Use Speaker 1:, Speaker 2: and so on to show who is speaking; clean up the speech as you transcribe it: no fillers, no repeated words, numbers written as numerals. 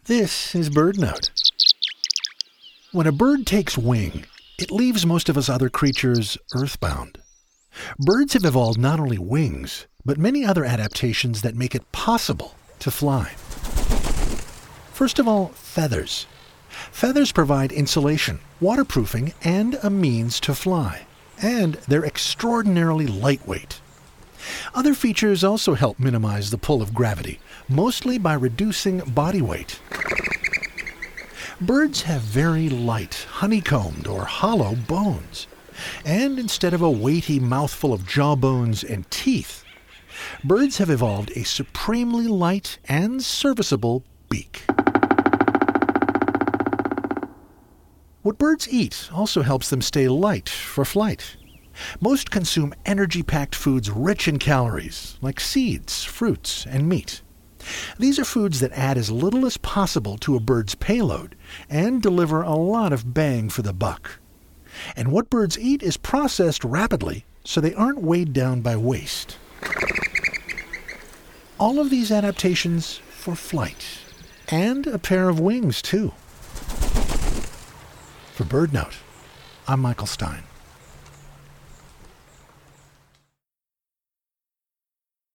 Speaker 1: This is BirdNote. When a bird takes wing, it leaves most of us other creatures earthbound. Birds have evolved not only wings, but many other adaptations that make it possible to fly. First of all, feathers. Feathers provide insulation, waterproofing, and a means to fly. And they're extraordinarily lightweight. Other features also help minimize the pull of gravity, mostly by reducing body weight. Birds have very light, honeycombed or hollow bones. And instead of a weighty mouthful of jawbones and teeth, birds have evolved a supremely light and serviceable beak. What birds eat also helps them stay light for flight. Most consume energy-packed foods rich in calories, like seeds, fruits, and meat. These are foods that add as little as possible to a bird's payload and deliver a lot of bang for the buck. And what birds eat is processed rapidly, so they aren't weighed down by waste. All of these adaptations for flight, and a pair of wings, too. For BirdNote, I'm Michael Stein.